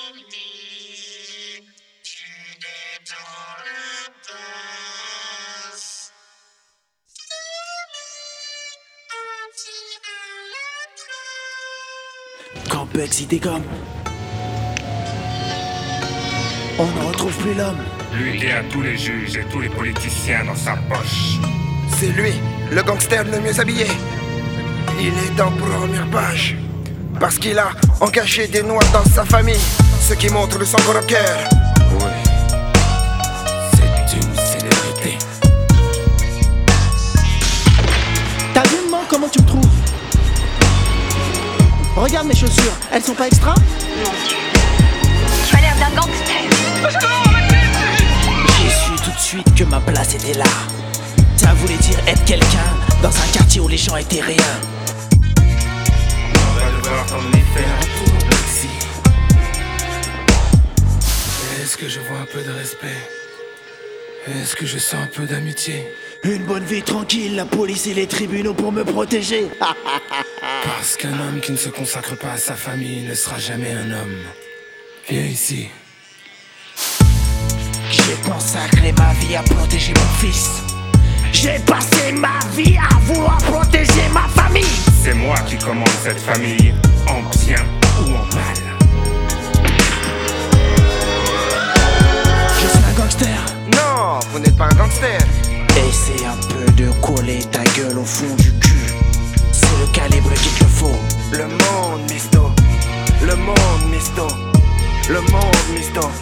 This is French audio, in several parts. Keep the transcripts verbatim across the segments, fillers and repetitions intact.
Quand Bugsy dégomme, on ne retrouve plus l'homme. Lui qui a tous les juges et tous les politiciens dans sa poche. C'est lui, le gangster le mieux habillé. Il est en première page parce qu'il a engagé des noirs dans sa famille, ce qui montre de son gros cœur. Oui, c'est une célébrité. T'as vu moi comment tu me trouves? Regarde mes chaussures, elles sont pas extra? Mon Dieu, tu as l'air d'un gangster. J'ai su tout de suite que ma place était là. Ça voulait dire être quelqu'un dans un quartier où les gens étaient rien. On va devoir t'emmener faire un tour, Bugsy. Est-ce que je vois un peu de respect? Est-ce que je sens un peu d'amitié? Une bonne vie tranquille, la police et les tribunaux pour me protéger. Parce qu'un homme qui ne se consacre pas à sa famille ne sera jamais un homme. Viens ici. J'ai consacré ma vie à protéger mon fils. J'ai passé ma vie à vouloir protéger ma famille. C'est moi qui commande cette famille, en bien ou en mal. Je suis un gangster. Non, vous n'êtes pas un gangster. Essaie un peu de coller ta gueule au fond du cul. C'est le calibre qu'il te faut. Le monde, misto. Le monde, misto. Le monde, misto.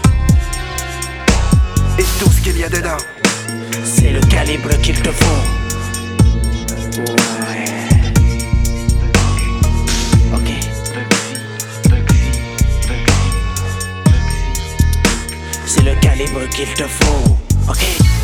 Et tout ce qu'il y a dedans. C'est le calibre qu'il te faut. Ouais. Ok. C'est le calibre qu'il te faut. Ok.